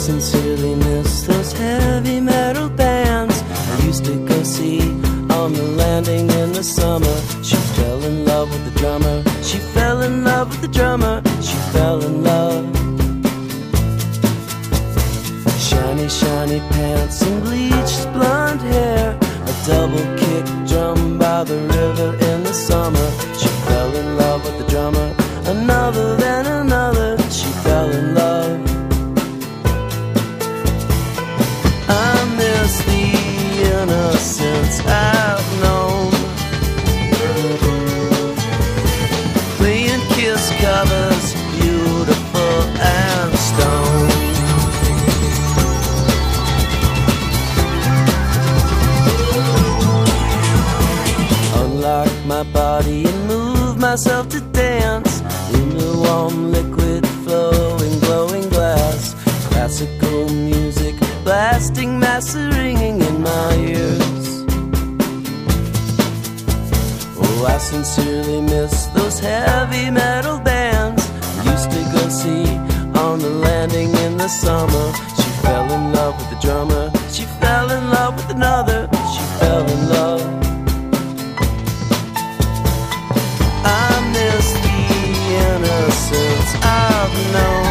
sincerely miss those heavy metal bands I used to go see on the landing in the summer. She fell in love with the drummer. She fell in love with the drummer. She fell in love. Shiny, shiny pants and bleached blonde hair, a double kick drum by the river in the summer. She fell in love with the drummer. Another then another, she fell in love. I miss the innocence I've known, playing Kiss covers, beautiful and stone. Unlock my body and move myself to dance in the warm liquid flowing glowing glass. Classical music blasting, massive ringing in my ears. Oh, I sincerely miss those heavy metal bands I used to go see on the landing in the summer. She fell in love with the drummer. She fell in love with another. She fell in love. I miss the innocence I've known.